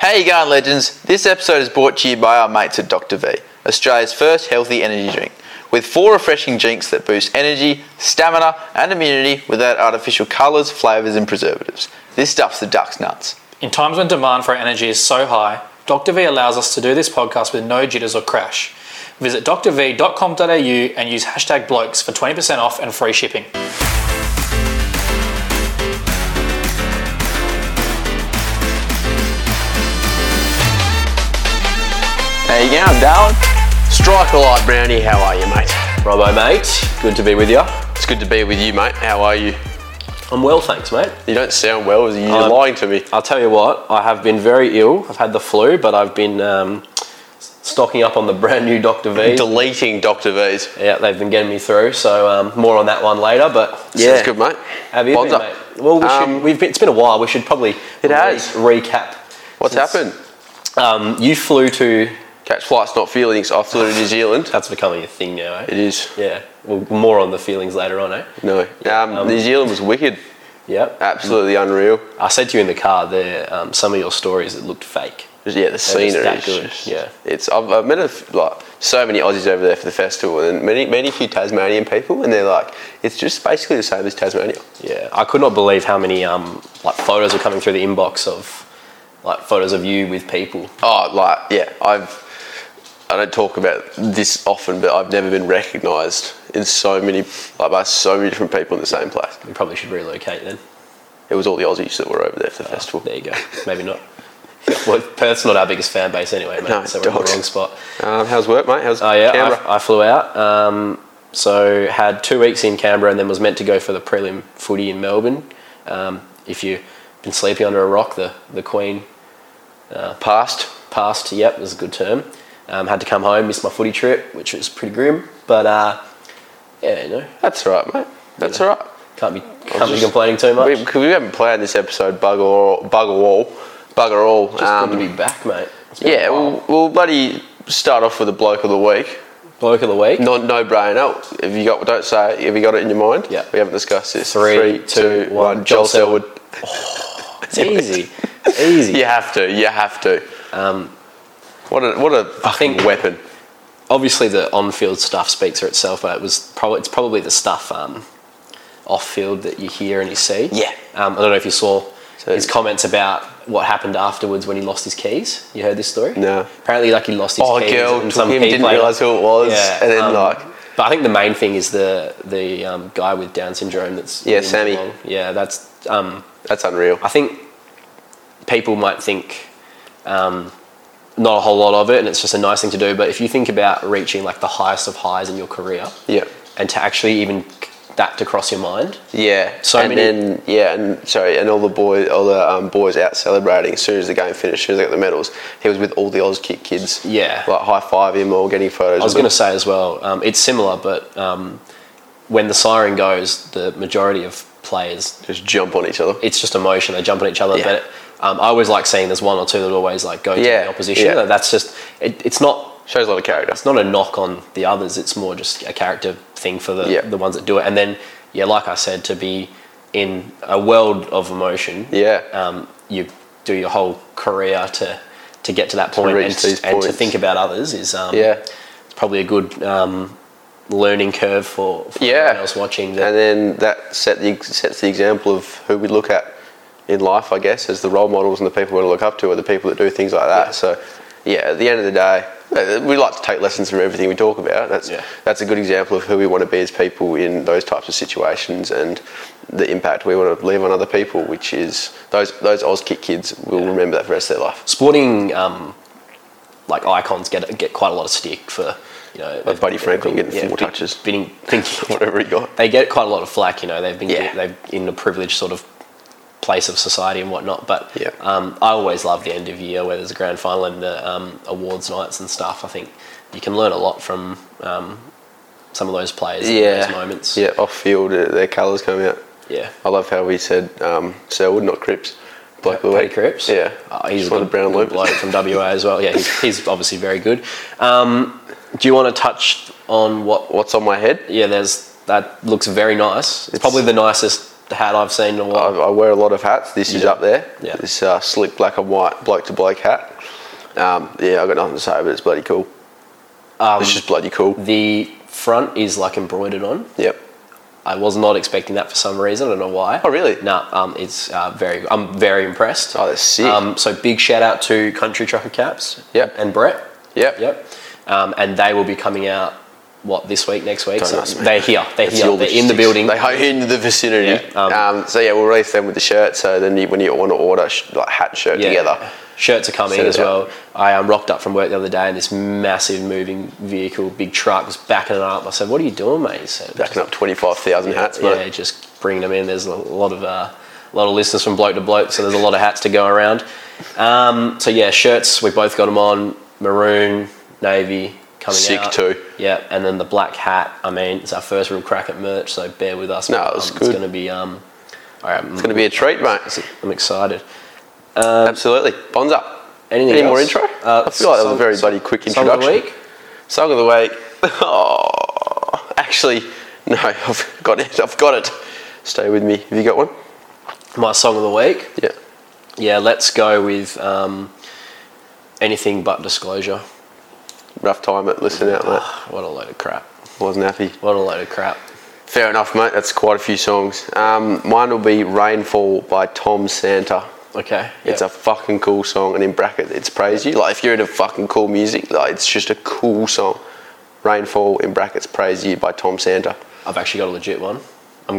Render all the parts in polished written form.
How you going, legends? This episode is brought to you by our mates at Dr. V, Australia's first healthy energy drink, with 4 refreshing drinks that boost energy, stamina and immunity without artificial colours, flavours and preservatives. This stuff's the duck's nuts. In times when demand for our energy is so high, Dr. V allows us to do this podcast with no jitters or crash. Visit drv.com.au and use hashtag blokes for 20% off and free shipping. How you going, Darwin? Strike a light, Brownie. How are you, mate? Robbo, mate. Good to be with you. It's good to be with you, mate. How are you? I'm well, thanks, mate. You don't sound well. You're lying to me. I'll tell you what, I have been very ill. I've had the flu, but I've been stocking up on the brand new Dr. V. Deleting Dr. V's. Yeah, they've been getting me through, so more on that one later, but yeah. Sounds good, mate. Have you been, mate? Well, it's been a while. We should probably recap. What's happened? You flew to... Catch flights, not feelings. I flew to New Zealand. That's becoming a thing now, eh? It is. Yeah. Well, more on the feelings later on, eh? No. New Zealand was wicked. Yep. Absolutely unreal. I said to you in the car there, some of your stories that looked fake. Yeah, the scenery is good. Yeah. I've met so many Aussies over there for the festival, and many few Tasmanian people, and they're like, it's just basically the same as Tasmania. Yeah, I could not believe how many photos were coming through the inbox of photos of you with people. Oh, I don't talk about this often, but I've never been recognised in by so many different people in the same place. You probably should relocate then. It was all the Aussies that were over there for the festival. There you go. Maybe not. Well, Perth's not our biggest fan base anyway, mate. No, so we're in the wrong spot. How's work, mate? Canberra? I flew out. So had 2 weeks in Canberra and then was meant to go for the prelim footy in Melbourne. If you've been sleeping under a rock, the Queen passed. Yep, was a good term. Had to come home, missed my footy trip, which was pretty grim. But that's all right, mate. That's all right. Can't be complaining too much. We haven't planned this episode, bugger all. Just good to be back, mate. Yeah, we'll bloody start off with the bloke of the week. Bloke of the week? No brainer. Have you got it in your mind? Yeah. We haven't discussed this. 3, 2, 1. Joel Selwood. It's easy. It's easy. You have to. What a fucking weapon. Obviously, the on-field stuff speaks for itself, but it's probably the stuff off-field that you hear and you see. Yeah. I don't know if you saw his comments about what happened afterwards when he lost his keys. You heard this story? No. Apparently, he lost his keys. Girl took him, didn't realise who it was. Yeah. And then But I think the main thing is the guy with Down syndrome that's... Yeah, Sammy. Yeah, that's unreal. I think people might think... not a whole lot of it, and it's just a nice thing to do. But if you think about reaching the highest of highs in your career, and to actually even that to cross your mind, and all the boys out celebrating as soon as the game finished, as soon as they got the medals, he was with all the Auskick kids, high five him or getting photos. I was going to say as well, it's similar, but when the siren goes, the majority of players just jump on each other. It's just emotion; they jump on each other, but. I always like seeing there's one or two that always go to the opposition. Yeah. That's just it's not shows a lot of character. It's not a knock on the others. It's more just a character thing for the ones that do it. And then like I said, to be in a world of emotion. You do your whole career to get to that point and to think about others is it's probably a good learning curve for everyone else watching. And then that sets the example of who we look at in life, I guess, as the role models and the people we want to look up to are the people that do things like that. So, at the end of the day, we like to take lessons from everything we talk about. That's a good example of who we want to be as people in those types of situations and the impact we want to leave on other people, which is those Auskick kids will remember that for the rest of their life. Sporting icons get quite a lot of stick for. Buddy Franklin getting 4 touches, whatever he got. They get quite a lot of flack. They've in a privileged sort of place of society and whatnot, but I always love the end of year where there's a grand final and the awards nights and stuff. I think you can learn a lot from some of those players in those moments. Yeah, off field, their colours come out. Yeah, I love how we said Selwood, not Cripps. Paddy Cripps. Yeah, he's a brown bloke from WA as well. Yeah, he's obviously very good. Do you want to touch on what's on my head? Yeah, that looks very nice. It's probably the nicest hat I've seen in a while. I wear a lot of hats. This is up there. Yeah. This slick black and white bloke to bloke hat. I've got nothing to say, but it's bloody cool. It's just bloody cool. The front is like embroidered on. Yep. I was not expecting that for some reason. I don't know why. Oh, really? No, it's I'm very impressed. Oh, that's sick. So big shout out to Country Trucker Caps. Yep. And Brett. Yep. And they will be coming out, this week, next week? Don't ask me. They're here. They're in the building. They're in the vicinity. Yeah. We'll release them with the shirt. So then when you want to order like hat shirt together. Shirts are coming as well. I rocked up from work the other day and this massive moving vehicle, big truck, was backing it up. I said, "What are you doing, mate?" He said, "Backing up 25,000 hats, mate." Yeah, just bringing them in. There's a lot of listeners from bloke to bloke, so there's a lot of hats to go around. Shirts, we both got them on, maroon, navy, coming out. Sick too. Yeah, and then the black hat. I mean, it's our first real crack at merch, so bear with us. No, it's good. It's going to be it's going to be a treat, mate. I'm excited. Absolutely. Bonza. Any more intro? I feel like that was a very bloody quick introduction. Song of the week? Song of the week. Oh, actually, no, I've got it. Stay with me. Have you got one? My song of the week? Yeah. Yeah, let's go with Anything But Disclosure. Rough time at Listen Out, mate. What a load of crap. Wasn't happy. What a load of crap. Fair enough, mate. That's quite a few songs. Mine will be Rainfall by Tom Santa. Okay. It's a fucking cool song, and in bracket, it's praise you. Like, if you're into fucking cool music, like, it's just a cool song. Rainfall, in brackets, praise you by Tom Santa. I've actually got a legit one. I'm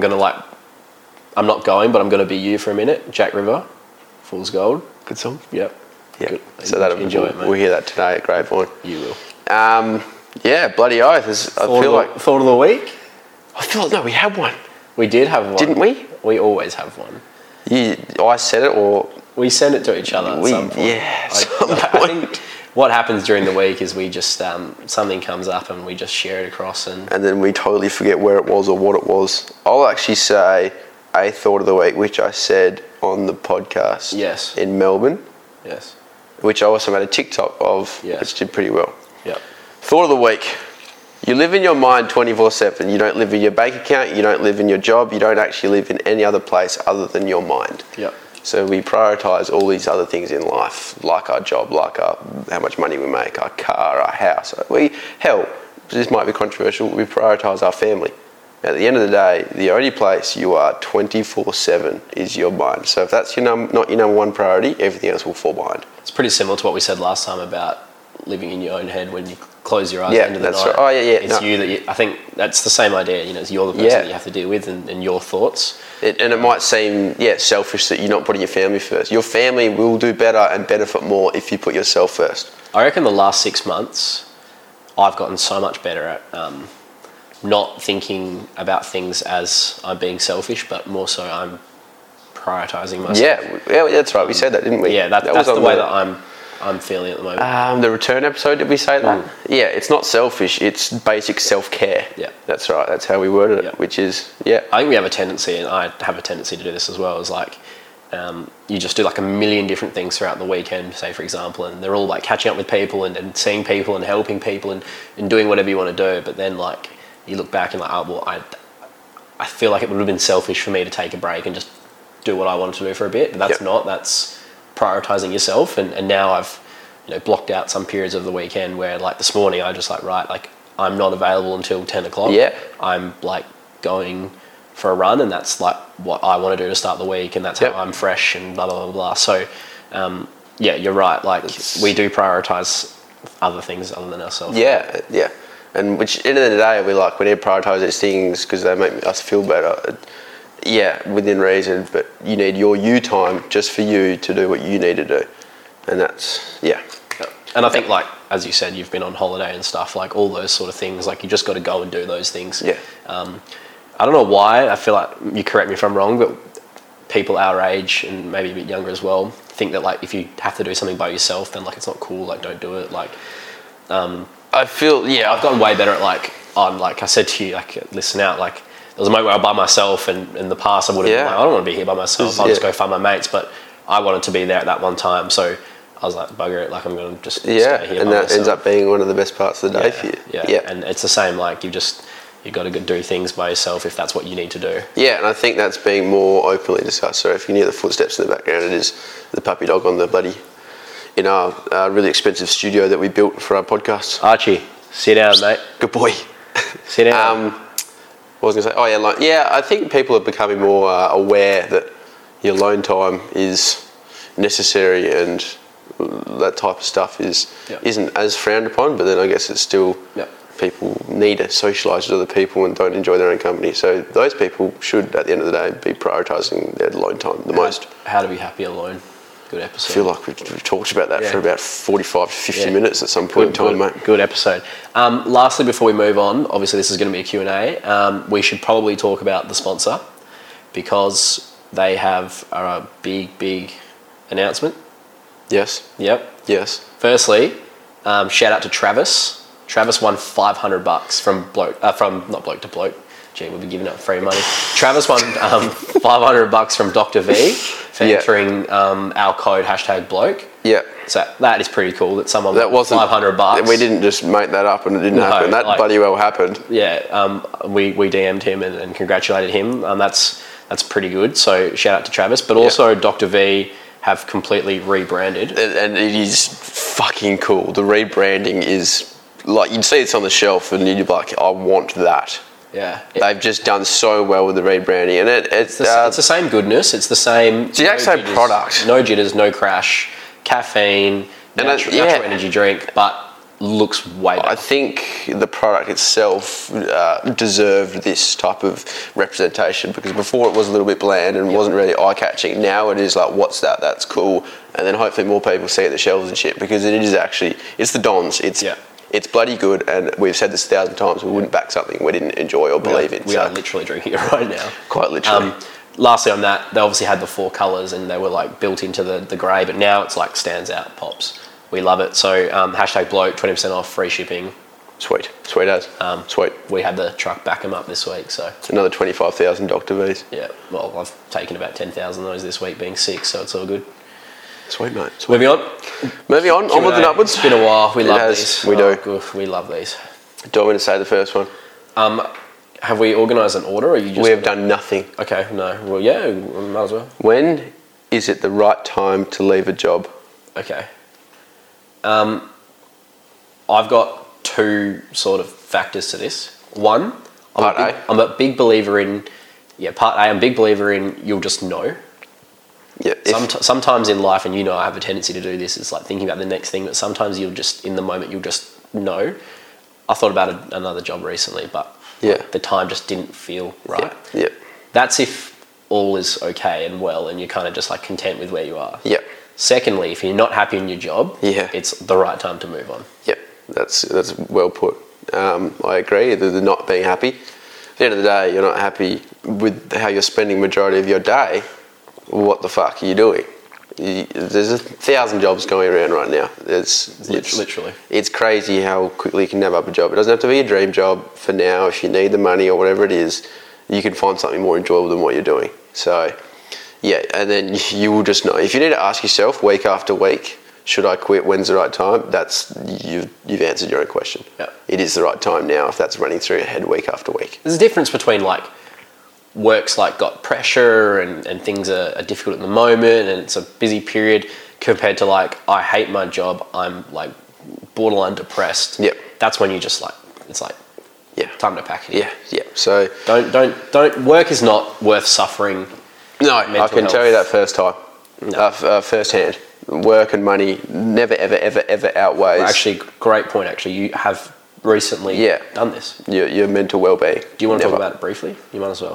not going, but I'm going to be you for a minute. Jack River, Fool's Gold. Good song. Yep. Yeah. Good. So enjoy it, mate. We'll hear that today at Grapevine. You will. Yeah, bloody oath. Thought of the week? I feel like, no, we had one. We did have one. Didn't we? We always have one. I said it, or we send it to each other at some point. Yeah, I think what happens during the week is we just something comes up and we just share it across, and then we totally forget where it was or what it was. I'll actually say a thought of the week, which I said on the podcast. Yes. In Melbourne. Yes. Which I also made a TikTok of, which did pretty well. Yep. Thought of the week. You live in your mind 24/7. You don't live in your bank account. You don't live in your job. You don't actually live in any other place other than your mind. Yep. So we prioritise all these other things in life, like our job, like how much money we make, our car, our house. This might be controversial, we prioritise our family. At the end of the day, the only place you are 24/7 is your mind. So if that's not your number one priority, everything else will fall behind. It's pretty similar to what we said last time about living in your own head when you close your eyes at the end of the night. Right. Oh, yeah. It's I think that's the same idea. It's you're the person that you have to deal with and your thoughts. And it might seem, selfish that you're not putting your family first. Your family will do better and benefit more if you put yourself first. I reckon the last 6 months, I've gotten so much better at not thinking about things as I'm being selfish, but more so I'm prioritising myself. Yeah, that's right. We said that, didn't we? Yeah, that's the way that I'm feeling at the moment. The return episode, did we say that? Yeah, it's not selfish, it's basic self-care. Yeah. That's right, that's how we worded it, which is, I think we have a tendency, and I have a tendency to do this as well, is like, you just do like a million different things throughout the weekend, say for example, and they're all like catching up with people and seeing people and helping people and doing whatever you want to do, but then like, you look back and like, I feel like it would have been selfish for me to take a break and just do what I wanted to do for a bit, but that's prioritising yourself, and now I've blocked out some periods of the weekend where like this morning I just I'm not available until 10 o'clock. I'm like going for a run, and that's like what I want to do to start the week, and that's how I'm fresh and blah blah blah blah. So you're right, like we do prioritise other things other than ourselves. And which at the end of the day we need to prioritise these things because they make us feel better. Within reason, but you need your you time just for you to do what you need to do, and that's And I think like as you said, you've been on holiday and stuff, like all those sort of things, like you just got to go and do those things. I don't know why, I feel like, you correct me if I'm wrong, but people our age and maybe a bit younger as well think that like if you have to do something by yourself, then like it's not cool, like don't do it. Like I feel I've gotten way better at like I said to you, like Listen Out, like there was a moment where I was by myself, and in the past I would have been like, I don't want to be here by myself, I'll just go find my mates, but I wanted to be there at that one time, so I was like, bugger it, like I'm going to just stay here and by that myself. ends up being one of the best parts of the day for you. And it's the same, like you just You've got to do things by yourself if that's what you need to do. Yeah, and I think that's being more openly discussed. So if you can hear the footsteps in the background, it is the puppy dog on the bloody, in our really expensive studio that we built for our podcast. Archie, sit down, mate. Good boy. Sit down. What was I going to say? I think people are becoming more aware that your alone time is necessary, and that type of stuff isn't as frowned upon. But then I guess it's still people need to socialise with other people and don't enjoy their own company. So those people should, at the end of the day, be prioritising their alone time the most. How to be happy alone. Good episode. I feel like we've talked about that for about 45 to 50 minutes at some point in time, mate. Good episode. Lastly, before we move on, obviously this is going to be a Q&A. We should probably talk about the sponsor because they have a big announcement. Yes. Yep. Yes. Firstly, shout out to Travis. Travis won $500 from not bloke to bloke. Gee, we'll be giving out free money. Travis won $500 from Dr. V for entering our code #bloke. Yeah. So that is pretty cool that someone that wasn't $500. We didn't just make that up and it didn't happen. That bloody well happened. Yeah. We DM'd him and congratulated him. That's pretty good. So shout out to Travis, but also Dr. V have completely rebranded, and it is fucking cool. The rebranding is like you'd see it's on the shelf and you'd be like, I want that. Yeah, they've just done so well with the rebranding, and it's the same goodness. It's the same. It's the exact same product. No jitters, no crash, caffeine, natural energy drink, but looks way better. I think the product itself deserved this type of representation because before it was a little bit bland and wasn't really eye-catching. Now it is like, what's that? That's cool. And then hopefully more people see it at the shelves and shit because it is actually, it's the Dons. It's bloody good, and we've said this 1,000 times, we wouldn't back something we didn't enjoy or believe in. We are literally drinking it right now. Quite literally. Lastly on that, they obviously had the 4 colours and they were like built into the grey, but now it's like stands out, pops. We love it. So #bloke, 20% off, free shipping. Sweet as. Sweet. We had the truck back them up this week, so. Another 25,000 Dr. V's. Yeah, well, I've taken about 10,000 of those this week, being 6, so it's all good. Sweet, mate. Sweet. Moving on, onwards and upwards. It's been a while. We love these. We do. Good. We love these. Do you want me to say the first one? Have we organised an order, or are you just... We have done nothing. Okay, no. Well, yeah, we might as well. When is it the right time to leave a job? Okay. I've got 2 sort of factors to this. One, I'm a big believer in... Yeah, part A, I'm a big believer in you'll just know. Yeah, sometimes in life, and I have a tendency to do this, it's like thinking about the next thing, but sometimes you'll just, in the moment, you'll just know. I thought about another job recently, but the time just didn't feel right. Yeah. That's if all is okay and well, and you're kind of just like content with where you are. Yeah. Secondly, if you're not happy in your job, it's the right time to move on. Yep, that's well put. I agree, the not being happy. At the end of the day, you're not happy with how you're spending the majority of your day. What the fuck are you doing? There's 1,000 jobs going around right now. Literally. It's crazy how quickly you can nab up a job. It doesn't have to be a dream job for now. If you need the money or whatever it is, you can find something more enjoyable than what you're doing. So, yeah, and then you will just know. If you need to ask yourself week after week, should I quit? When's the right time? That's you've answered your own question. Yep. It is the right time now if that's running through your head week after week. There's a difference between like work's like got pressure and things are difficult at the moment and it's a busy period compared to like I hate my job, I'm like borderline depressed. Yep. That's when you just like it's like time to pack it. Yeah. So don't work is not worth suffering. No, I can tell you that first hand. Work and money never ever outweighs. Well, actually, great point. Actually, you have recently done this. Your mental well-being. Do you want to talk about it briefly? You might as well.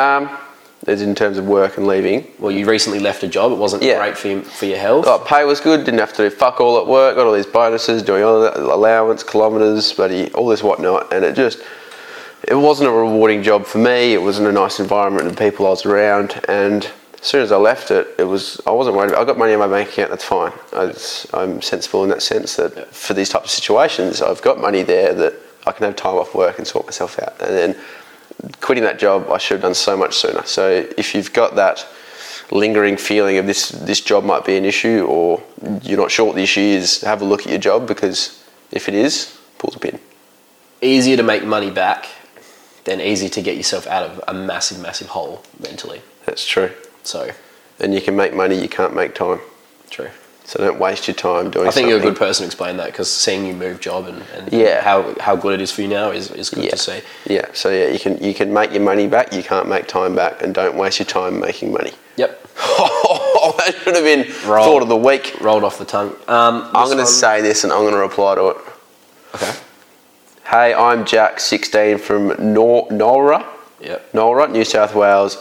As in terms of work and leaving. Well, you recently left a job. It wasn't great for your health. Pay was good. Didn't have to do fuck all at work. Got all these bonuses, doing all that allowance, kilometres, all this whatnot, and it wasn't a rewarding job for me. It wasn't a nice environment and people I was around. And as soon as I left it, I wasn't worried. I got money in my bank account. That's fine. I'm sensible in that sense that for these types of situations, I've got money there that I can have time off work and sort myself out. And then quitting that job, I should have done so much sooner. So if you've got that lingering feeling of this job might be an issue, or you're not sure what the issue is, have a look at your job, because if it is, pull the pin. Easier to make money back then easy to get yourself out of a massive hole mentally. That's true. So, and you can make money, you can't make time. True. So don't waste your time doing something. I think you're a good person to explain that, because seeing you move job and how good it is for you now is good to see. Yeah. So yeah, you can make your money back, you can't make time back, and don't waste your time making money. Yep. That should have been thought of the week. Rolled off the tongue. I'm going to say this and I'm going to reply to it. Okay. Hey, I'm Jack, 16, from Nora. Yep. Nora, New South Wales.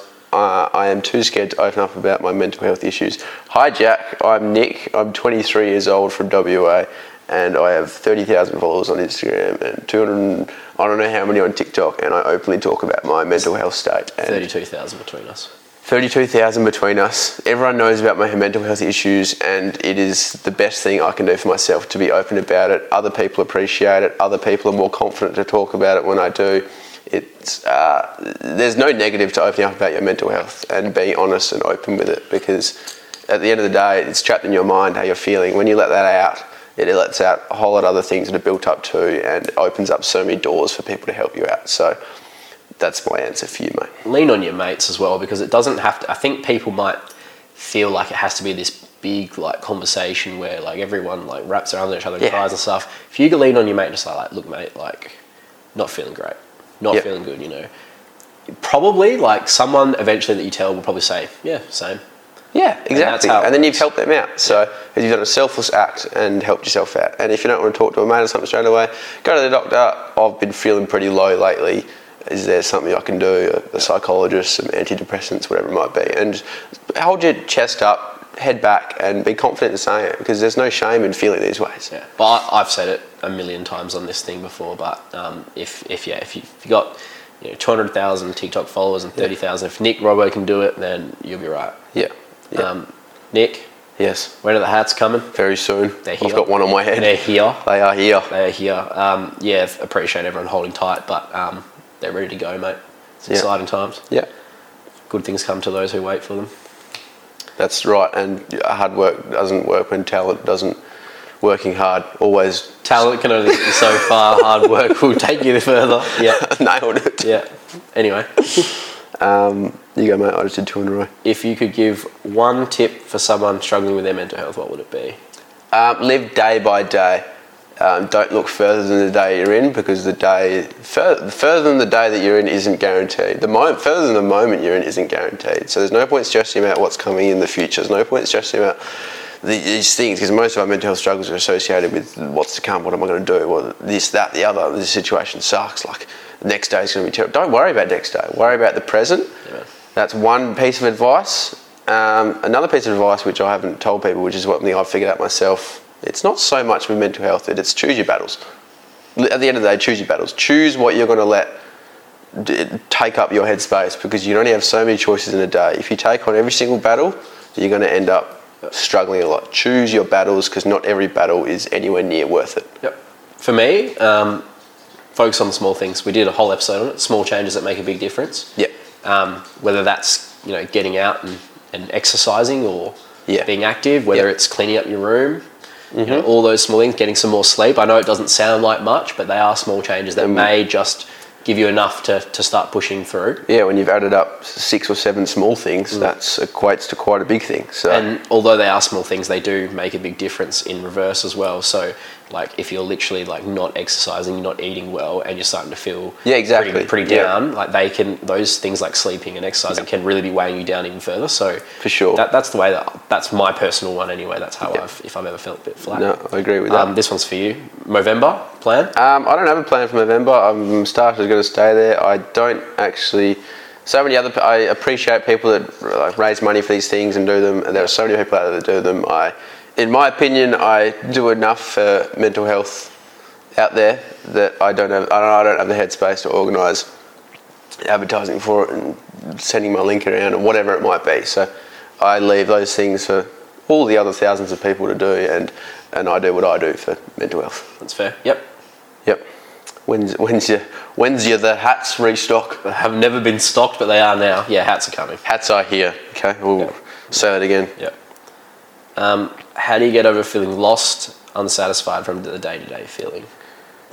I am too scared to open up about my mental health issues. Hi Jack, I'm Nick. I'm 23 years old from WA, and I have 30,000 followers on Instagram and 200, I don't know how many on TikTok, and I openly talk about my mental health state. 32,000 between us. 32,000 between us. Everyone knows about my mental health issues, and it is the best thing I can do for myself to be open about it. Other people appreciate it. Other people are more confident to talk about it when I do. It's there's no negative to opening up about your mental health and being honest and open with it, because at the end of the day, it's trapped in your mind how you're feeling. When you let that out, it lets out a whole lot of other things that are built up too, and opens up so many doors for people to help you out. So that's my answer for you, mate. Lean on your mates as well, because it doesn't have to. I think people might feel like it has to be this big like conversation where like everyone like wraps around each other and cries and stuff. If you can lean on your mate, just like look, mate, like not feeling great. Not feeling good, you know. Probably, like, someone eventually that you tell will probably say, yeah, same. Yeah, exactly. And then you've helped them out. So you've done a selfless act and helped yourself out. And if you don't want to talk to a mate or something straight away, go to the doctor. I've been feeling pretty low lately. Is there something I can do? A psychologist, some antidepressants, whatever it might be. And hold your chest up, head back, and be confident in saying it, because there's no shame in feeling these ways. Yeah, but I've said it a million times on this thing before. But if you got 200,000 TikTok followers and 30,000, if Nick Robbo can do it, then you'll be right. Yeah. Nick. Yes. When are the hats coming? Very soon. They're here. I've got one on my head. They're here. They are here. They are here. Appreciate everyone holding tight, but they're ready to go, mate. It's exciting times. Yeah. Good things come to those who wait for them. That's right, and hard work doesn't work when talent doesn't. Working hard, always. Talent can only get you so far. Hard work will take you further. Yeah, nailed it. Yeah. Anyway, you go, mate. I just did 2 in a row. If you could give one tip for someone struggling with their mental health, what would it be? Live day by day. Don't look further than the day you're in, because the day further than the day that you're in isn't guaranteed. Further than the moment you're in isn't guaranteed. So there's no point stressing about what's coming in the future. There's no point stressing about these things, because most of our mental health struggles are associated with what's to come. What am I going to do? Well, this, that, the other. This situation sucks. Like the next day is going to be terrible. Don't worry about next day. Worry about the present. Yeah. That's one piece of advice. Another piece of advice, which I haven't told people, which is something I've figured out myself. It's not so much with mental health. It's choose your battles. At the end of the day, choose your battles. Choose what you're going to let take up your headspace, because you only have so many choices in a day. If you take on every single battle, you're going to end up struggling a lot. Choose your battles, because not every battle is anywhere near worth it. Yep. For me, focus on the small things. We did a whole episode on it. Small changes that make a big difference. Yep. Whether that's getting out and exercising, or being active. Whether it's cleaning up your room. Mm-hmm. All those small things. Getting some more sleep. I know it doesn't sound like much, but they are small changes that may just give you enough to start pushing through. Yeah, when you've added up 6 or 7 small things, that equates to quite a big thing. So. And although they are small things, they do make a big difference in reverse as well. So, like, if you're literally like not exercising, you're not eating well, and you're starting to feel pretty down, like those things like sleeping and exercising can really be weighing you down even further. So for sure, that's the way that's my personal one anyway. That's how if I've ever felt a bit flat. No, I agree with that. This one's for you. Movember plan? I don't have a plan for Movember. I'm started going to stay there. I don't actually. I appreciate people that raise money for these things and do them, and there are so many people out there that do them. In my opinion, I do enough for mental health out there that I don't have the headspace to organise advertising for it and sending my link around or whatever it might be. So I leave those things for all the other thousands of people to do, and I do what I do for mental health. That's fair. Yep. When's the hats restock? They have never been stocked, but they are now. Yeah, hats are coming. Hats are here. Okay, we'll say that again. Yep. How do you get over feeling lost, unsatisfied from the day-to-day feeling?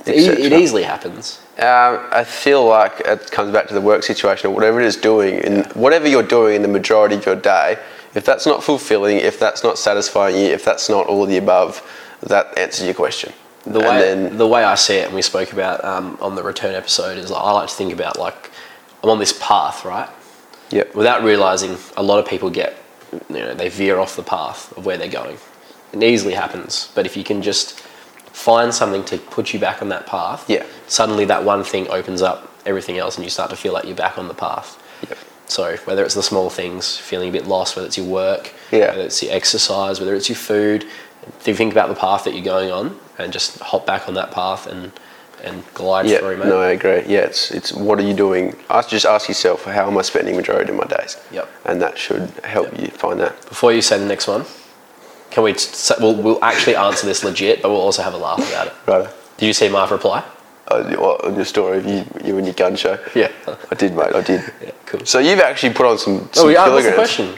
It easily happens. I feel like it comes back to the work situation or whatever it is doing, and whatever you're doing in the majority of your day, if that's not fulfilling, if that's not satisfying you, if that's not all of the above, that answers your question. The way I see it, and we spoke about on the return episode, is I like to think about like I'm on this path, right? Yep. Without realising, a lot of people they veer off the path of where they're going. It easily happens, but if you can just find something to put you back on that path, suddenly that one thing opens up everything else and you start to feel like you're back on the path. Yep. So whether it's the small things, feeling a bit lost, whether it's your work, whether it's your exercise, whether it's your food, think about the path that you're going on and just hop back on that path and glide through, mate. No, I agree. Yeah, it's what are you doing? Just ask yourself, how am I spending the majority of my days? Yep. And that should help you find that. Before you say the next one, can we? We'll actually answer this legit, but we'll also have a laugh about it. Right. Did you see my reply? On your story of you and your gun show? Yeah. I did, mate. I did. Yeah, cool. So you've actually put on some what's kilograms. the question?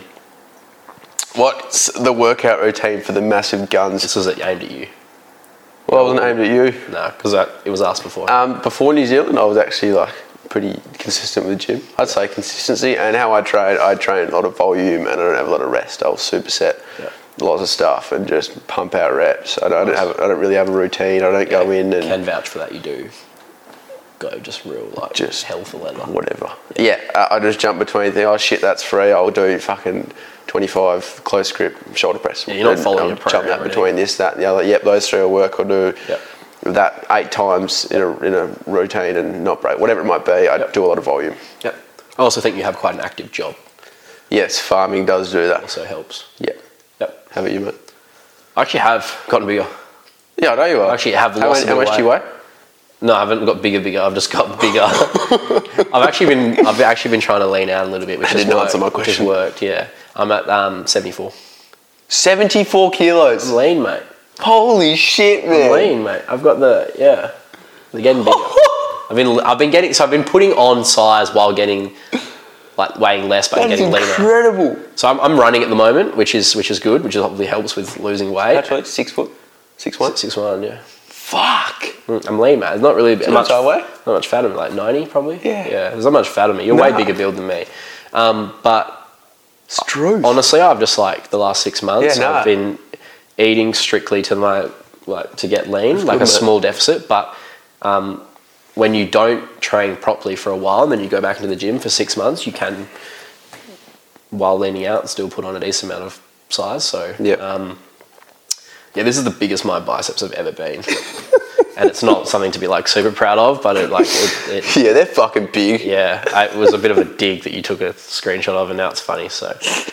What's the workout routine for the massive guns? This was aimed at you. Well, I wasn't aimed at you. No, because it was asked before. Before New Zealand, I was actually like pretty consistent with the gym. I'd say consistency, and how I train a lot of volume, and I don't have a lot of rest. I was superset. Yeah. Lots of stuff and just pump out reps. I don't really have a routine. I don't go in and can vouch for that. You do go just real just health or whatever. Yeah, I just jump between things. Oh shit, that's free. I'll do fucking 25 close grip shoulder press. Yeah, you're not following your program. Jump out between this, that, and the other. Yep, those three will work. I'll do that 8 times in a routine and not break. Whatever it might be, I do a lot of volume. Yep. I also think you have quite an active job. Yes, farming does do that. Also helps. Yep. How about you, mate? I actually have gotten bigger. Yeah, I know you are. I actually have lost How much do you weigh? No, I haven't got bigger. I've just got bigger. I've actually been trying to lean out a little bit, which has worked. Yeah, I'm at 74. 74 kilos. I'm lean, mate. Holy shit, man. I'm lean, mate. I've got they're getting bigger. I've been putting on size while getting weighing less, but getting leaner. That's incredible. So I'm running at the moment, which is good, which probably helps with losing weight. Actually, 6 foot, 6'1", 6'1", yeah. Fuck. I'm lean, man. It's not really much weight. Not much fat on me, like 90 probably. Yeah. There's not much fat on me. You're way bigger build than me. But it's true. Honestly, I've just the last 6 months, I've been eating strictly to my to get lean, a small deficit, but. When you don't train properly for a while and then you go back into the gym for 6 months, you can, while leaning out, still put on a decent amount of size. So, this is the biggest my biceps have ever been. And it's not something to be super proud of, but yeah, they're fucking big. Yeah, it was a bit of a dig that you took a screenshot of and now it's funny. So,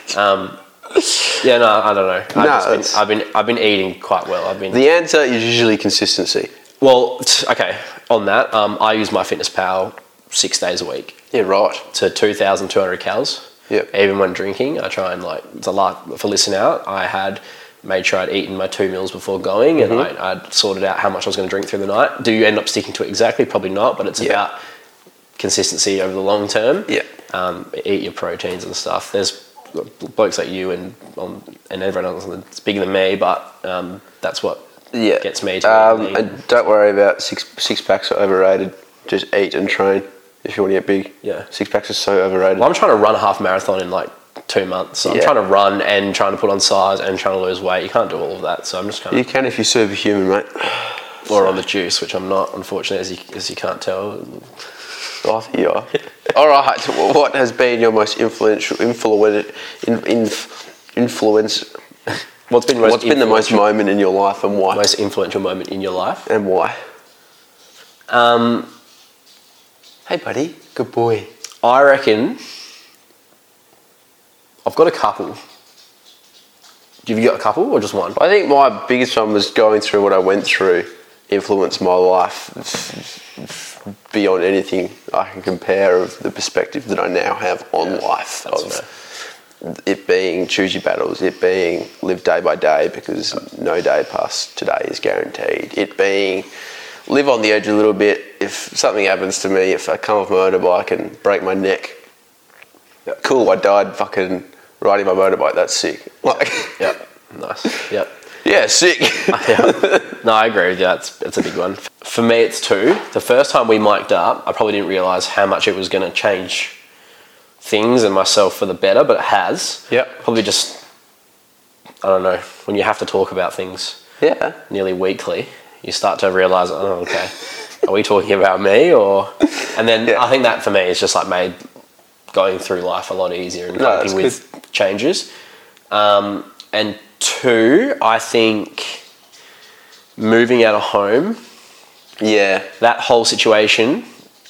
I don't know. I've been eating quite well. The answer is usually consistency. Well, okay, on that, I use MyFitnessPal 6 days a week. Yeah, right. To 2,200 calories. Yep. Even when drinking, I try and for Listen Out, I had made sure I'd eaten my 2 meals before going and I'd sorted out how much I was going to drink through the night. Do you end up sticking to it exactly? Probably not, but it's about consistency over the long term. Yeah. Eat your proteins and stuff. There's blokes like you and everyone else that's bigger than me, but that's what gets me to and don't worry about six packs are overrated. Just eat and train if you want to get big. Yeah. 6 packs are so overrated. Well, I'm trying to run a half marathon in 2 months. So I'm trying to run and trying to put on size and trying to lose weight. You can't do all of that. So I'm just You can if you're superhuman, mate. Or on the juice, which I'm not, unfortunately, as you can't tell. I think you are. All right. What has been your most influence? What's been the most moment in your life and why? Most influential moment in your life? And why? Hey, buddy. Good boy. I reckon I've got a couple. Have you got a couple or just one? I think my biggest one was going through what I went through influenced my life beyond anything I can compare of the perspective that I now have on life. It being choose your battles, it being live day by day because no day past today is guaranteed. It being live on the edge a little bit. If something happens to me, if I come off my motorbike and break my neck, cool, I died fucking riding my motorbike, that's sick. Yep, nice, yep. Yeah, sick. No, I agree with you. That's a big one. For me, it's 2. The first time we mic'd up, I probably didn't realise how much it was going to change things and myself for the better, but it has. Yep. Probably just, I don't know, when you have to talk about things nearly weekly, you start to realise, oh, okay, are we talking about me or... And then I think that for me is just like made going through life a lot easier and coping with changes. And 2, I think moving out of home, that whole situation,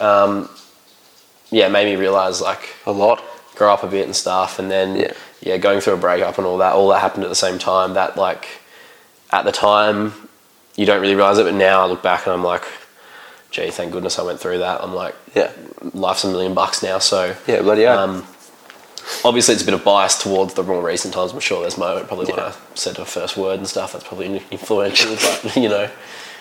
made me realise like a lot, grow up a bit and stuff, and then going through a breakup and all that happened at the same time. That like at the time you don't really realise it, but now I look back and I'm like, gee, thank goodness I went through that. I'm like, life's $1 million now, so bloody hell. Obviously it's a bit of bias towards the more recent times. I'm sure there's moment probably when I said the first word and stuff, that's probably influential, but you know.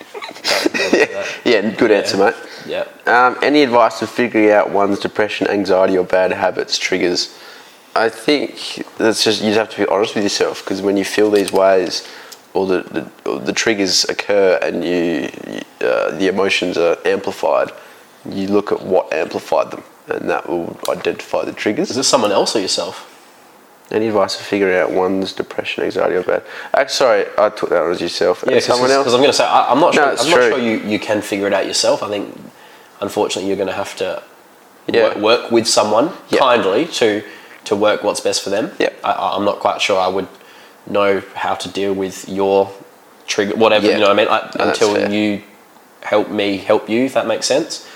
Good answer, mate. Yeah. Any advice for figuring out one's depression, anxiety, or bad habits triggers? I think that's just, you just have to be honest with yourself, because when you feel these ways, or the triggers occur and the emotions are amplified, you look at what amplified them, and that will identify the triggers. Is this someone else or yourself? Any advice for figuring out one's depression, anxiety, or bad? Sorry, I took that on as yourself. Yeah, someone else. Because I'm going to say I'm not sure. No, I'm not sure you can figure it out yourself. I think, unfortunately, you're going to have to work with someone kindly to work what's best for them. Yeah. I'm not quite sure I would know how to deal with your trigger, whatever, you know what I mean, until you help me help you, if that makes sense.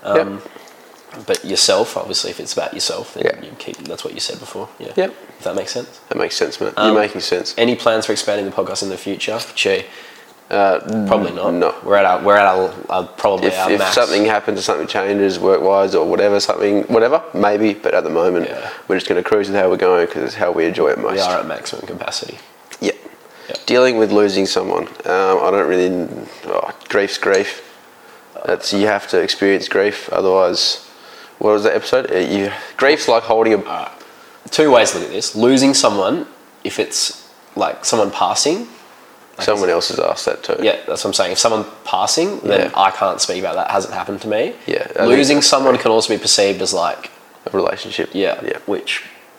But yourself, obviously, if it's about yourself, then you keep, that's what you said before. If that makes sense. That makes sense, mate. You're making sense. Any plans for expanding the podcast in the future? Probably not. No. We're at our probably our if max. something happens or something changes work-wise or whatever, maybe, but at the moment we're just going to cruise with how we're going, because it's how we enjoy it most. We are at maximum capacity. Yep. Dealing with losing someone, I don't really... grief's grief. You have to experience grief, otherwise... What was that episode? Grief's like holding a... 2 ways to look at this. Losing someone, if it's like someone passing... Someone else has asked that too. Yeah, that's what I'm saying. If someone passing, then I can't speak about that. It hasn't happened to me. Yeah. Losing someone can also be perceived as like... a relationship. Yeah. Which...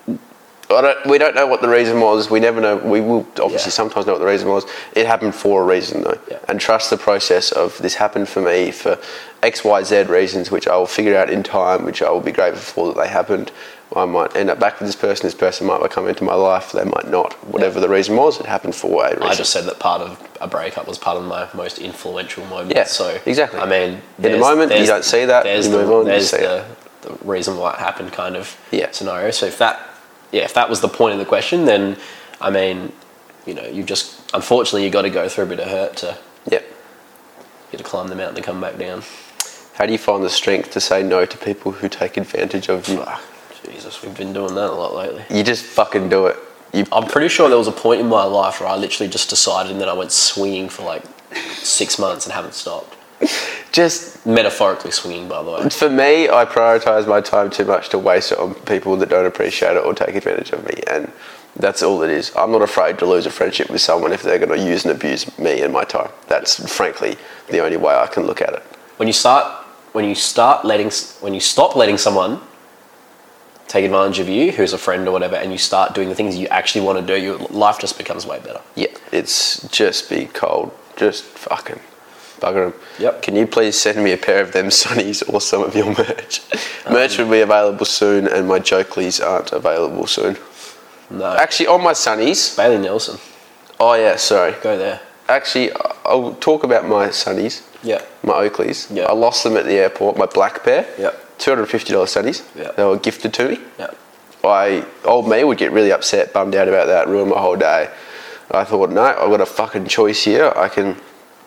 we don't know what the reason was. We never know. We will obviously sometimes know what the reason was. It happened for a reason though. Yeah. And trust the process of this happened for me for X, Y, Z reasons, which I will figure out in time, which I will be grateful for that they happened. I might end up back with this person might come into my life, they might not. Whatever the reason was, it happened for a reason. I just said that part of a breakup was part of my most influential moment. Yeah, so exactly. I mean, in the moment, you don't see that, you move on, there's the reason why it happened kind of scenario. So if that was the point of the question, then, I mean, you know, unfortunately, you've got to go through a bit of hurt to get to climb the mountain and come back down. How do you find the strength to say no to people who take advantage of you? Jesus, we've been doing that a lot lately. You just fucking do it. I'm pretty sure there was a point in my life where I literally just decided, and then I went swinging for like 6 months and haven't stopped. Just metaphorically swinging, by the way. For me, I prioritise my time too much to waste it on people that don't appreciate it or take advantage of me, and that's all it is. I'm not afraid to lose a friendship with someone if they're going to use and abuse me and my time. That's frankly the only way I can look at it. When you stop letting someone take advantage of you, who's a friend or whatever, and you start doing the things you actually want to do, your life just becomes way better. Yeah, it's just be cold, just fucking bugger them. Yep. Can you please send me a pair of them sunnies or some of your merch? Merch will be available soon, and my Jokleys aren't available soon. No. Actually, on my sunnies... Bailey Nelson. Oh yeah, sorry. Go there. Actually, I'll talk about my sunnies. Yeah. My Oakleys. Yeah. I lost them at the airport, my black pair. Yeah. $250 sunnies. Yeah. They were gifted to me. Yeah. Old me would get really upset, bummed out about that, ruin my whole day. I thought, no, I've got a fucking choice here. I can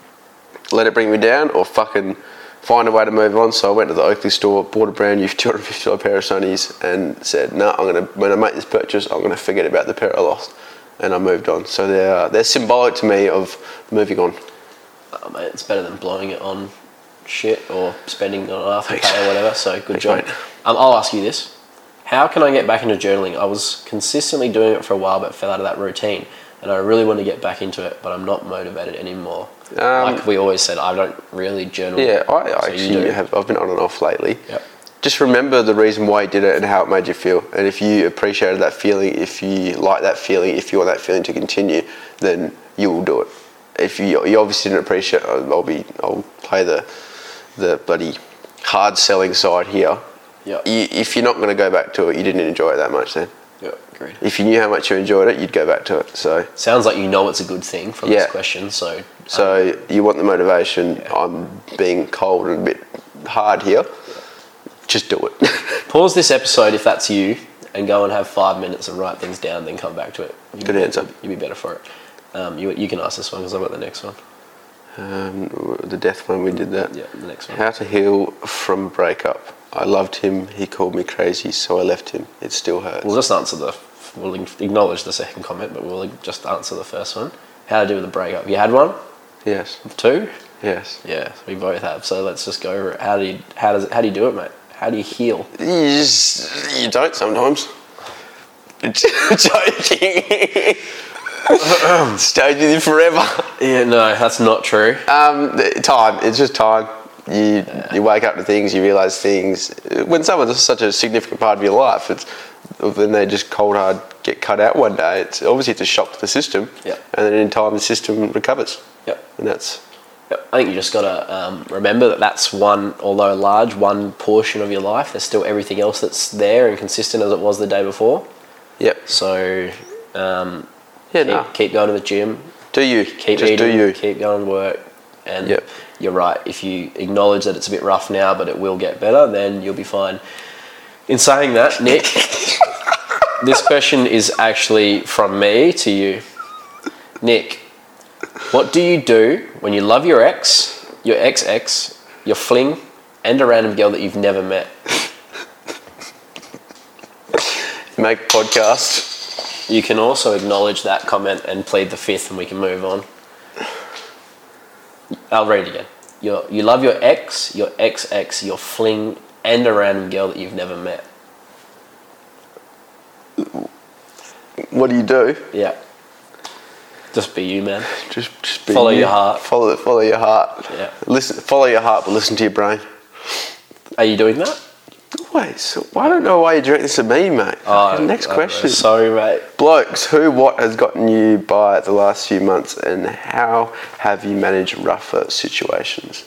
let it bring me down or fucking find a way to move on. So I went to the Oakley store, bought a brand new $250 pair of sunnies and said, no, when I make this purchase, I'm going to forget about the pair I lost. And I moved on. So they're symbolic to me of moving on. Oh, mate, it's better than blowing it on shit or spending on Afterpay or whatever. So good job. I'll ask you this. How can I get back into journaling? I was consistently doing it for a while but fell out of that routine. and I really want to get back into it, but I'm not motivated anymore. Like we always said, I don't really journal. Yeah, I actually have. I've been on and off lately. Yep. Just remember the reason why you did it and how it made you feel. And if you appreciated that feeling, if you like that feeling, if you want that feeling to continue, then you will do it. If you obviously didn't appreciate, I'll play the bloody hard selling side here. Yeah. If you're not going to go back to it, you didn't enjoy it that much then. Yeah, agreed. If you knew how much you enjoyed it, you'd go back to it. So sounds like you know it's a good thing from this question. So you want the motivation. Yeah. I'm being cold and a bit hard here. Just do it. Pause this episode if that's you, and go and have 5 minutes and write things down. Then come back to it. Good answer. You'd be better for it. You can ask this one because I've got the next one. The death one, we did that. Yeah, the next one. How to heal from a breakup. I loved him. He called me crazy, so I left him. It still hurts. We'll just we'll acknowledge the second comment, but we'll just answer the first one. How to do with the breakup? You had one? Yes. 2? Yes. Yeah, we both have. So let's just go over it. How do you do it, mate? How do you heal? You don't sometimes. Joking. Stayed with you forever. Yeah, no, that's not true. Time. It's just time. You wake up to things, you realise things. When someone's such a significant part of your life, then they just cold hard get cut out one day. It's a shock to the system. Yep. And then in time the system recovers. Yep. And that's. Yep. I think you just got to remember that's one, although large, one portion of your life. There's still everything else that's there and consistent as it was the day before. Yep. So keep going to the gym. Do you. Keep just eating, do you. Keep going to work. And you're right, if you acknowledge that it's a bit rough now, but it will get better, then you'll be fine. In saying that, Nick, this question is actually from me to you. Nick, what do you do when you love your ex, your ex-ex, your fling, and a random girl that you've never met? Make a podcast. You can also acknowledge that comment and plead the fifth, and we can move on. I'll read it again. You love your ex, your ex-ex, your fling, and a random girl that you've never met. What do you do? Yeah. Just be you, man. Just be follow you. Your heart. Follow your heart. Yeah. Follow your heart, but listen to your brain. Are you doing that? Wait, so I don't know why you direct this at me, mate. Next question. Sorry, mate. Blokes, what has gotten you by the last few months, and how have you managed rougher situations?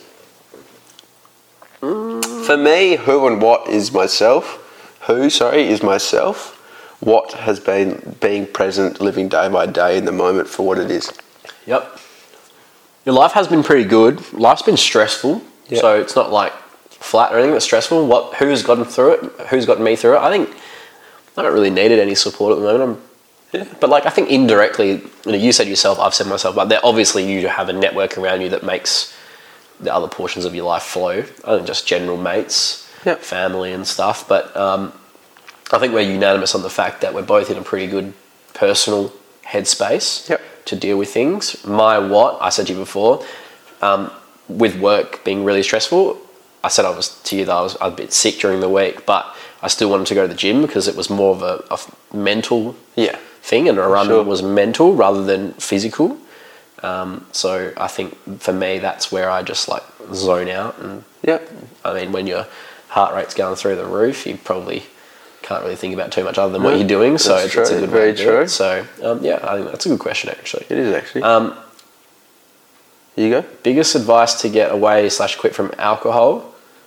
For me, who and what is myself. Is myself. What has been being present, living day by day in the moment for what it is. Yep. Your life has been pretty good. Life's been stressful, so it's not like flat or anything that's stressful. Who's gotten through it? Who's gotten me through it? I think I don't really needed any support at the moment. But I think indirectly, you said yourself, I've said myself, but obviously you have a network around you that makes the other portions of your life flow. I think just general mates, family and stuff. But I think we're unanimous on the fact that we're both in a pretty good personal headspace to deal with things. I said to you before, with work being really stressful, I said I was a bit sick during the week, but I still wanted to go to the gym because it was more of a mental thing, and a run was mental rather than physical. So I think for me, that's where I just zone out. And I mean, when your heart rate's going through the roof, you probably can't really think about too much other than what you're doing. So it's a good way to do it. So I think that's a good question actually. It is actually. Here you go. Biggest advice to get away / quit from alcohol?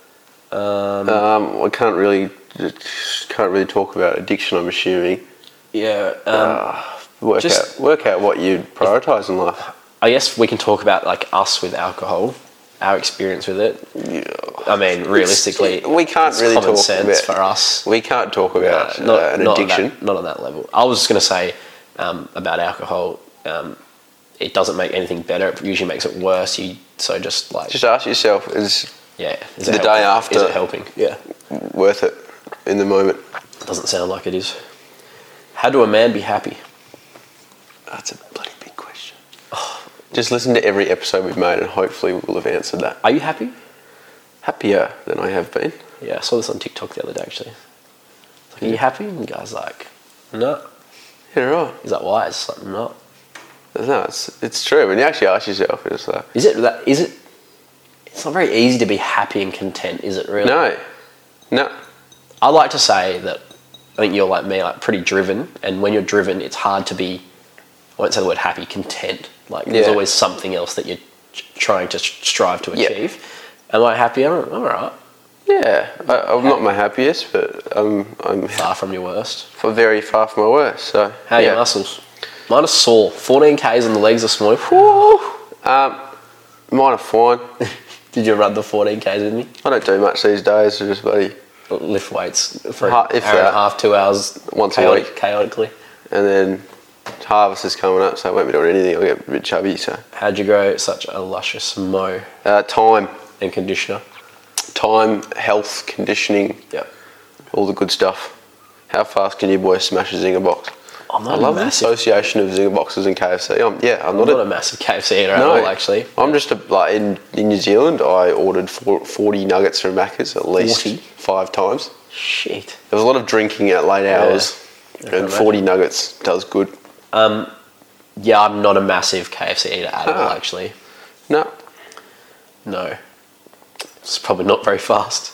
I can't really talk about addiction, I'm assuming. Yeah. Work out what you prioritise in life. I guess we can talk about us with alcohol, our experience with it. Yeah. I mean, realistically, we can't really common talk sense about, for us. We can't talk about an addiction. Not on that level. I was just going to say about alcohol. It doesn't make anything better. It usually makes it worse. Just ask yourself: is the day after is it helping? Yeah, worth it in the moment? Doesn't sound like it is. How do a man be happy? That's a bloody big question. Just listen to every episode we've made, and hopefully we'll have answered that. Are you happy? Happier than I have been. Yeah, I saw this on TikTok the other day actually. Are you happy? And the guy's like, no. Yeah, right. He's like, why? It's like, no. No, it's true. When you actually ask yourself, it's like... Is it... It's not very easy to be happy and content, is it really? No. I like to say that I think you're like me, like pretty driven, and when you're driven, it's hard to be, I won't say the word happy, content. Like there's always something else that you're trying to strive to achieve. Am I happy? I'm all right. Yeah, I'm not my happiest, but I'm far from your worst. Very far from my worst. So how are your muscles? Mine are sore. 14 Ks on the legs this morning. Woo! Mine are fine. Did you run the 14 Ks with me? I don't do much these days. I just bloody lift weights for an hour and a half, 2 hours once a week, chaotically. And then harvest is coming up, so I won't be doing anything. I'll get a bit chubby. So how'd you grow such a luscious mo? Time and conditioner. Time, health, conditioning. Yep. All the good stuff. How fast can you boys smash a zinger box? I love the association of zinger boxes and KFC. I'm not a massive KFC eater at all, actually. I'm just in New Zealand, I ordered 40 nuggets from Macca's at least 5 times. Shit. There was a lot of drinking at late hours, and 40 nuggets does good. Yeah, I'm not a massive KFC eater at all, actually. No. It's probably not very fast.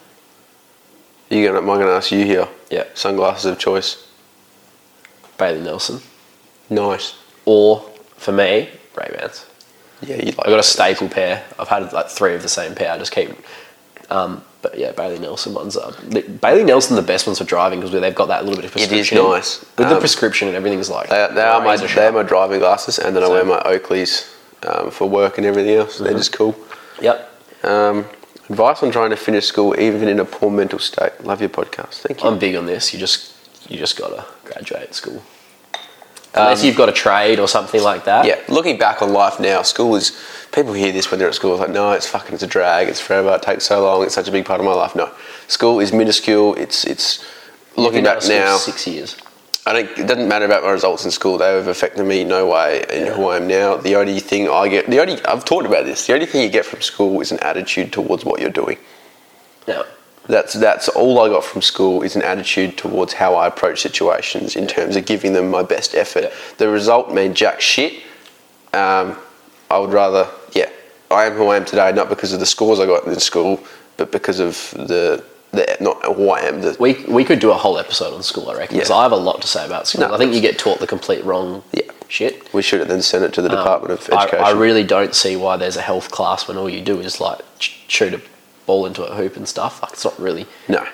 Am I going to ask you here? Yeah. Sunglasses of choice. Bailey Nelson. Nice. Or, for me, Ray-Bans. Yeah, you like I've got a staple pair. I've had like 3 of the same pair. I just keep... but yeah, Bailey Nelson ones are... Bailey Nelson the best ones for driving because they've got that little bit of prescription. It is nice. With the prescription and everything's like... They are my driving glasses, and then I wear my Oakleys for work and everything else. They're just cool. Yep. Advice on trying to finish school even in a poor mental state. Love your podcast. Thank you. I'm big on this. You just got to graduate school. Unless you've got a trade or something like that. Yeah, looking back on life now, school is... People hear this when they're at school. It's like, no, it's a drag. It's forever. It takes so long. It's such a big part of my life. No. School is minuscule. It's looking back now... 6 years. It doesn't matter about my results in school. They have affected me no way in who I am now. The only thing I've talked about this. The only thing you get from school is an attitude towards what you're doing. Yeah. That's all I got from school is an attitude towards how I approach situations in terms of giving them my best effort. Yeah. The result meant jack shit. I would rather, I am who I am today, not because of the scores I got in school, but because of not who I am. We could do a whole episode on school, I reckon, because I have a lot to say about school. I think you get taught the complete wrong shit. We should have then sent it to the Department of Education. I really don't see why there's a health class when all you do is like shoot a ball into a hoop and stuff. Like it's not really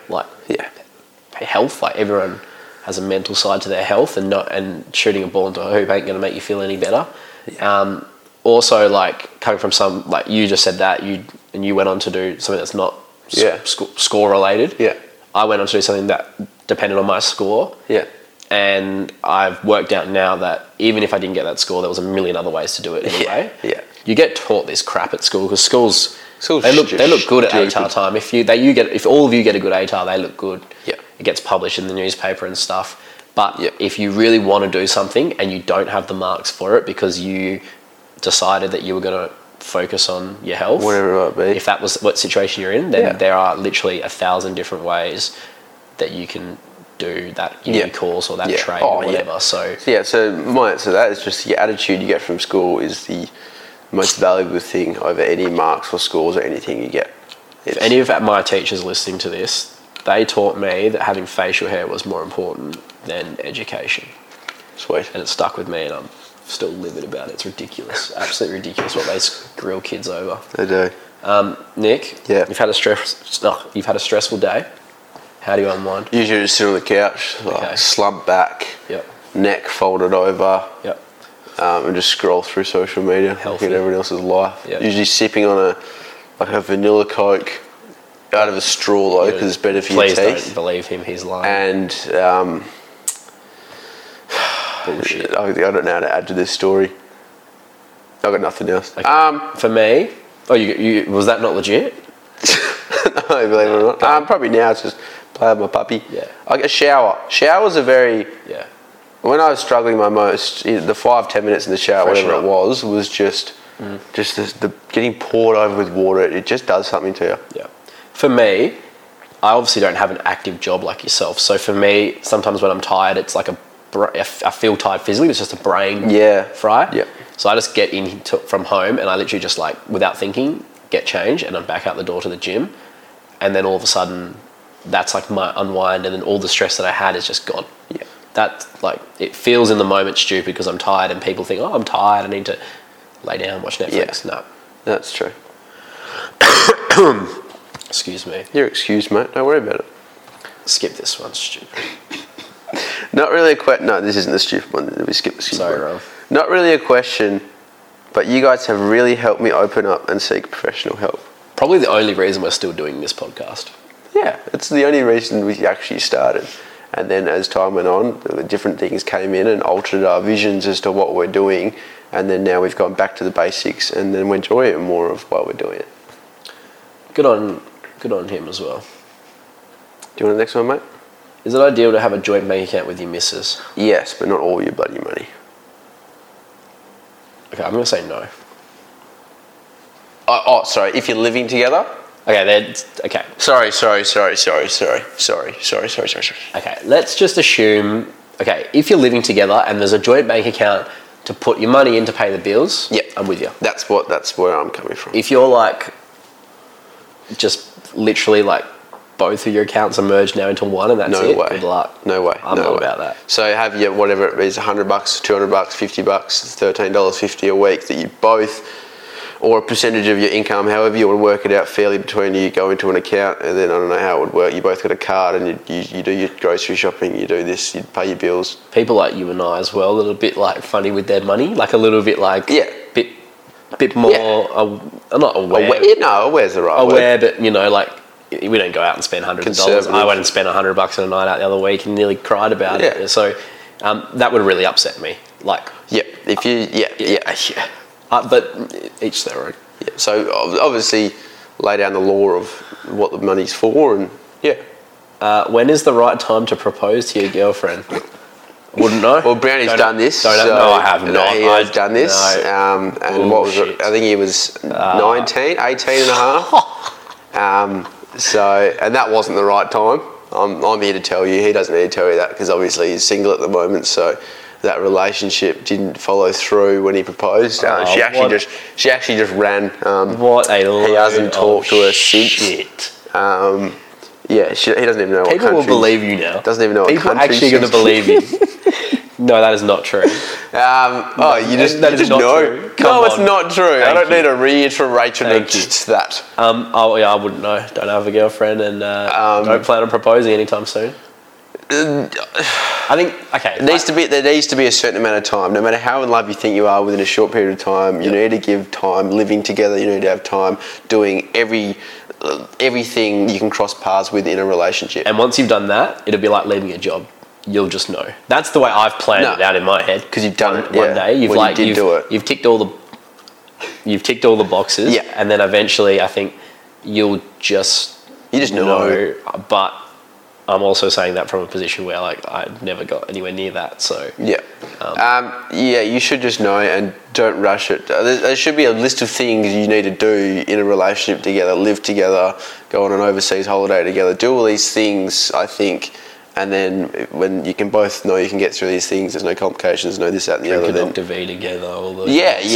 health. Like everyone has a mental side to their health, and shooting a ball into a hoop ain't going to make you feel any better. Yeah. Also, like coming from some, like you just said that you went on to do something that's not score related. Yeah. I went on to do something that depended on my score. Yeah. And I've worked out now that even if I didn't get that score, there was a million other ways to do it anyway. Yeah. You get taught this crap at school because schools they look good at ATAR time. If all of you get a good ATAR, they look good. Yeah. It gets published in the newspaper and stuff. But if you really want to do something and you don't have the marks for it because you decided that you were going to focus on your health, whatever it might be, if that was what situation you're in, then there are literally 1,000 different ways that you can do that uni course or that trade or whatever. So my answer to that is just the attitude you get from school is the most valuable thing over any marks or scores or anything you get. If any of my teachers listening to this, they taught me that having facial hair was more important than education. Sweet. And it stuck with me, and I'm still livid about it. It's ridiculous. Absolutely ridiculous what they grill kids over. They do. Nick, you've had a stressful day. How do you unwind? Usually just sit on the couch, slump back, neck folded over, and just scroll through social media, look at everyone else's life. Yep. Usually sipping on a vanilla Coke out of a straw though, because it's better for your teeth. Please don't believe him, he's lying. And bullshit. I don't know how to add to this story. I've got nothing else. Okay. For me, you was that not legit? No, believe it or not. Probably now it's just play with my puppy. Yeah. I get a shower. Showers are very... Yeah. When I was struggling my most, the 5-10 minutes in the shower, whatever it was just the getting poured over with water. It just does something to you. Yeah. For me, I obviously don't have an active job like yourself. So for me, sometimes when I'm tired, it's like I feel tired physically. It's just a brain fry. Yeah. So I just get from home and I literally just like, without thinking, get changed and I'm back out the door to the gym. And then all of a sudden, that's like my unwind, and then all the stress that I had is just gone. Yeah. That, like, it feels in the moment stupid because I'm tired and people think, oh, I'm tired, I need to lay down, watch Netflix. Yeah. No. That's true. Excuse me. You're excused, mate. Don't worry about it. Skip this one, stupid. Not really a question. No, this isn't the stupid one. We skip the stupid Sorry, one. Rob. Not really a question, but you guys have really helped me open up and seek professional help. Probably the only reason we're still doing this podcast. Yeah, it's the only reason we actually started. And then as time went on, different things came in and altered our visions as to what we're doing. And then now we've gone back to the basics, and then we enjoy it more of while we're doing it. Good on him as well. Do you want the next one, mate? Is it ideal to have a joint bank account with your missus? Yes, but not all your bloody money. Okay, I'm going to say no. Sorry, if you're living together? Okay, okay. Sorry. Okay, let's just assume, if you're living together and there's a joint bank account to put your money in to pay the bills, yeah, I'm with you. That's where I'm coming from. If you're like, just literally like, both of your accounts are merged now into one and that's it, good luck. No way. I'm not about that. So have you, whatever it is, $100, $200, $50, $13.50 a week that you both, or a percentage of your income, however you would work it out fairly between you, go into an account, and then I don't know how it would work. You both got a card and you do your grocery shopping, you do this, you pay your bills. People like you and I as well, a little bit like funny with their money, like a little bit like, bit more, not aware. Aware's the right aware, word. but you know, like, we don't go out and spend hundreds of dollars. I went and spent $100 on a night out the other week and nearly cried about it. So that would really upset me. Like, but each their own. Yeah. So obviously, lay down the law of what the money's for, and when is the right time to propose to your girlfriend? Wouldn't know. Well, Brownie's done this. No, I have not. He has done this. No. And what was it? I think he was 19, 18 and a half. So, and that wasn't the right time. I'm here to tell you, he doesn't need to tell you that because obviously he's single at the moment, so that relationship didn't follow through when he proposed. She actually just ran. What a load he hasn't talked to her since. Shit. He doesn't even know what country. People will believe you now. Doesn't even know what country. People are actually going to believe you. No, that is not true. You just know. It's not true. I don't need a reiteration of that. I wouldn't know. Don't have a girlfriend and don't plan on proposing anytime soon. I think there needs to be a certain amount of time. No matter how in love you think you are within a short period of time, you need to give time living together. You need to have time doing everything you can cross paths with in a relationship. And once you've done that, it'll be like leaving a job. You'll just know. That's the way I've planned it out in my head. Because you've done it one day. You've ticked all the boxes. Yeah. And then eventually, I think you just know. But I'm also saying that from a position where like I never got anywhere near that. So you should just know and don't rush it. There should be a list of things you need to do in a relationship together. Live together. Go on an overseas holiday together. Do all these things. I think. And then when you can both know you can get through these things, there's no complications, no this, that, and the other. Dr. V together, all those.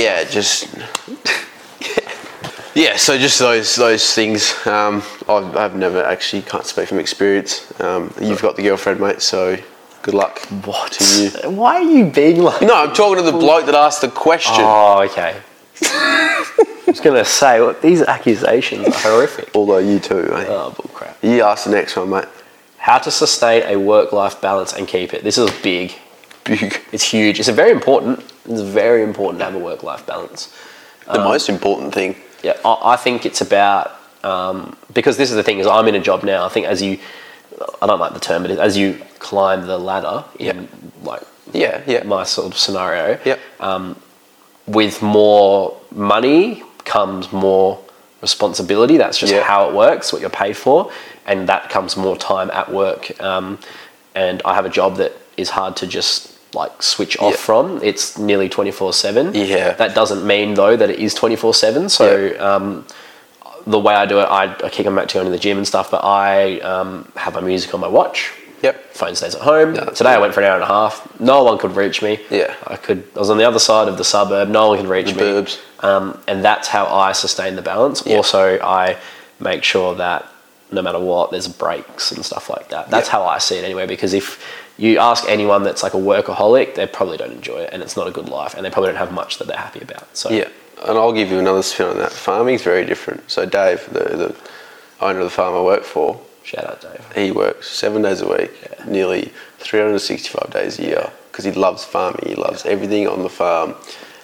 So just those things. I've never actually, can't speak from experience. You've got the girlfriend, mate, so good luck. What? To you. Why are you being like... No, I'm talking to the bloke that asked the question. Oh, okay. I was going to say, these accusations are horrific. Although you too, mate. Oh, bullcrap. You ask the next one, mate. How to sustain a work-life balance and keep it. This is big. It's huge. It's very important to have a work-life balance. The most important thing. Yeah, I think it's about, because this is the thing, is I'm in a job now. I think I don't like the term, but as you climb the ladder in my sort of scenario, with more money comes more responsibility. That's just how it works, what you're paid for. And that comes more time at work. And I have a job that is hard to just like switch off from. It's nearly 24/7. Yeah. That doesn't mean though that it is 24/7. So the way I do it, I keep coming back to going to the gym and stuff, but I have my music on my watch. Yep. Phone stays at home. No, Today I went for an hour and a half. No one could reach me. Yeah. I was on the other side of the suburb. No one could reach me. Burbs. And that's how I sustain the balance. Yeah. Also, I make sure that no matter what, there's breaks and stuff like that. That's how I see it anyway, because if you ask anyone that's like a workaholic, they probably don't enjoy it, and it's not a good life, and they probably don't have much that they're happy about. So yeah, and I'll give you another spin on that. Farming's very different. So Dave, the owner of the farm I work for, shout out Dave. he works 7 days a week, nearly 365 days a year, because he loves farming. He loves everything on the farm.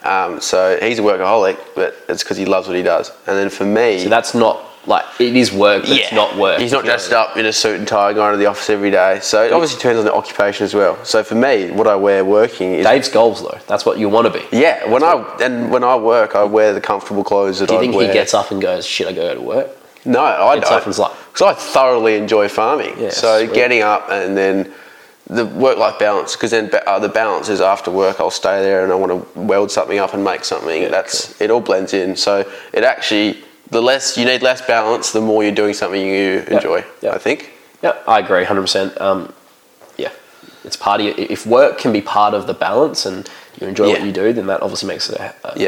So he's a workaholic, but it's because he loves what he does. And then for me, so that's not. Like, it is work, but it's not work. He's not dressed up in a suit and tie going to the office every day. So it obviously turns on the occupation as well. So for me, what I wear working is... Dave's goals, though. That's what you want to be. Yeah. When I work, I wear the comfortable clothes that I wear. Do you think he gets up and goes, shit, I go to work? No, I don't. Gets up and's like... Because I thoroughly enjoy farming. Yeah, so sweet. Getting up and then the work-life balance, because then the balance is after work I'll stay there and I want to weld something up and make something. It all blends in. So it actually... you need less balance, the more you're doing something you enjoy, I think. Yeah, I agree, 100%. It's part of if work can be part of the balance and you enjoy what you do, then that obviously makes it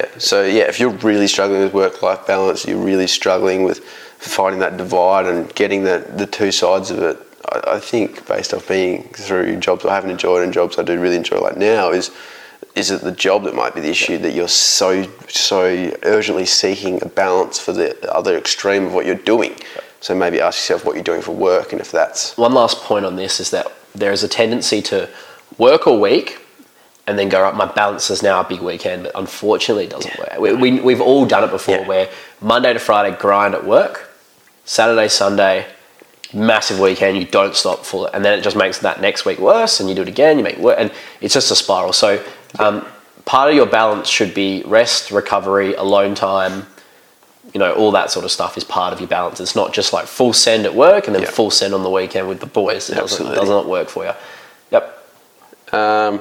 if you're really struggling with work-life balance, you're really struggling with finding that divide and getting the two sides of it, I think, based off being through jobs I haven't enjoyed and jobs I do really enjoy like now, is it the job that might be the issue, that you're so urgently seeking a balance for the other extreme of what you're doing? So maybe ask yourself what you're doing for work, and if that's... One last point on this is that there is a tendency to work all week and then go, right, my balance is now a big weekend, but unfortunately it doesn't work. We've all done it before where Monday to Friday grind at work, Saturday, Sunday, massive weekend, you don't stop for it, and then it just makes that next week worse, and you do it again, you make it work, and it's just a spiral. So part of your balance should be rest, recovery, alone time, all that sort of stuff is part of your balance. It's not just like full send at work and then full send on the weekend with the boys. It does not work for you. Yep. I'm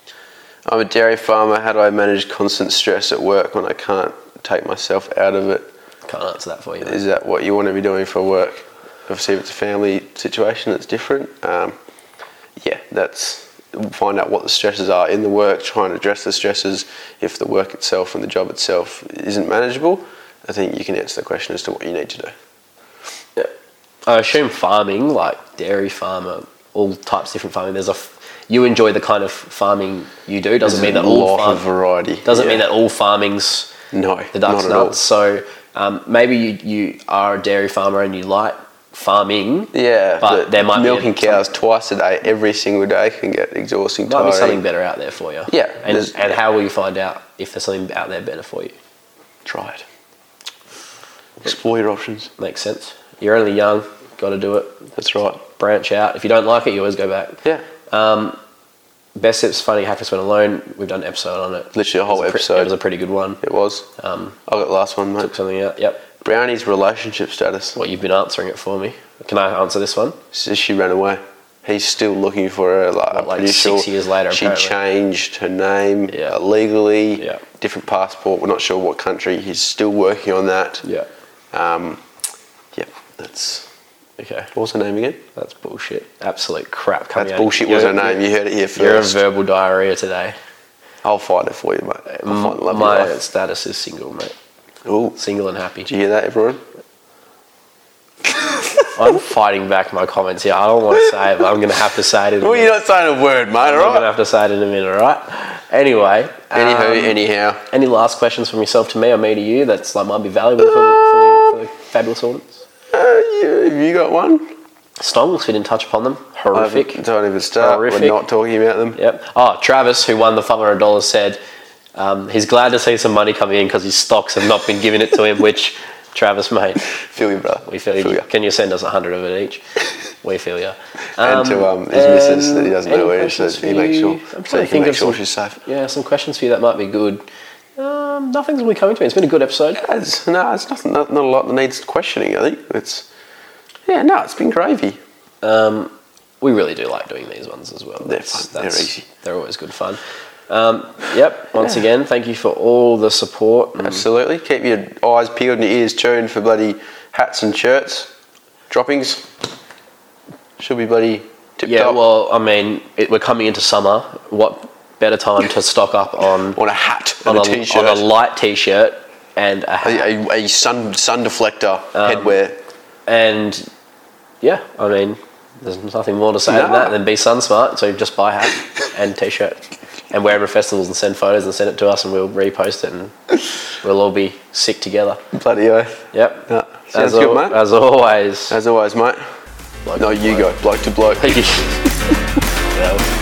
a dairy farmer. How do I manage constant stress at work when I can't take myself out of it? Can't answer that for you. Is that what you want to be doing for work? Obviously, if it's a family situation, that's different. Find out what the stresses are in the work, try and address the stresses. If the work itself and the job itself isn't manageable, I think you can answer the question as to what you need to do. Yeah. I assume farming, like dairy farmer, all types of different farming, you enjoy the kind of farming you do. Doesn't mean that all lot of variety. Doesn't mean that all farming's the duck's not at nuts. all. So maybe you are a dairy farmer and you like farming. Yeah, but there might milking cows twice a day, every single day, can get exhausting. Might be something better out there for you. Yeah, and how will you find out if there's something out there better for you? Try it. Explore your options. Makes sense. You're only young, got to do it. That's right. Branch out. If you don't like it, you always go back. Yeah. Best tips, funny, happiest when alone. We've done an episode on it. Literally a whole episode. It was a pretty good one. It was. I got the last one, mate. Took something out. Yep. Brownie's relationship status. What, you've been answering it for me. Can I answer this one? Says she ran away. He's still looking for her. Like 6 years later, she apparently. changed her name legally. Yeah. Different passport. We're not sure what country. He's still working on that. Yeah. That's... Okay. What was her name again? That's bullshit. Absolute crap. That's bullshit was her name. You heard it here first. You're a verbal diarrhea today. I'll fight it for you, mate. My status is single, mate. Ooh. Single and happy. Did you hear that, everyone? I'm fighting back my comments here. I don't want to say it, but I'm going to have to say it in a minute. Well, you're not saying a word, mate, I'm alright? going to have to say it in a minute, alright? Anyway. Anyhow. Any last questions from yourself to me or me to you that's like might be valuable for the fabulous audience? Have you got one? Stongs, we didn't touch upon them. Horrific. Don't even start. Horrific. We're not talking about them. Yep. Oh, Travis, who won the $500, said he's glad to see some money coming in because his stocks have not been giving it to him, which, Travis, mate. Feel you, brother. We feel you. Can you send us 100 of it each? We feel you. And to his missus that he doesn't know where it is, so he makes sure, she's safe. Yeah, some questions for you that might be good. Nothing's really coming to me. It's been a good episode. It's nothing. Not a lot that needs questioning. I think it's been gravy. We really do like doing these ones as well. They're fun. They're easy. They're always good fun. Once again, thank you for all the support. Absolutely. Keep your eyes peeled and your ears tuned for bloody hats and shirts. Droppings. Should be bloody tip-top. Well, I mean, we're coming into summer. What better time to stock up on a hat and a t-shirt, on a light t-shirt and a hat, a sun deflector headwear, and yeah, I mean, there's nothing more to say than that than be sun smart. So just buy a hat and t-shirt and wear it at festivals and send photos and send it to us and we'll repost it and we'll all be sick together. Bloody oath. Yep. Yeah. Sounds good, mate. As always. As always, mate. Bloke no, you go. Bloke to bloke. Yeah.